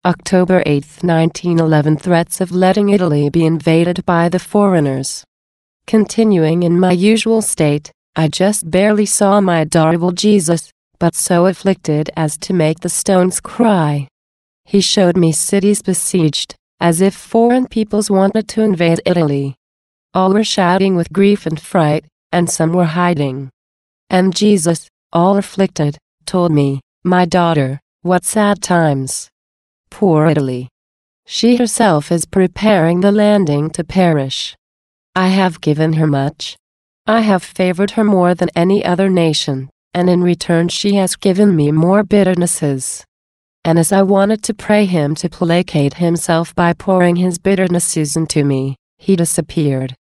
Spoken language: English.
October 8, 1911. Threats of letting Italy be invaded by the foreigners. Continuing in my usual state, I just barely saw my adorable Jesus, but so afflicted as to make the stones cry. He showed me cities besieged, as if foreign peoples wanted to invade Italy. All were shouting with grief and fright, and some were hiding. And Jesus, all afflicted, told me, "My daughter, what sad times. Poor Italy. She herself is preparing the landing to perish. I have given her much. I have favored her more than any other nation, and in return she has given me more bitternesses." And as I wanted to pray him to placate himself by pouring his bitternesses into me, he disappeared.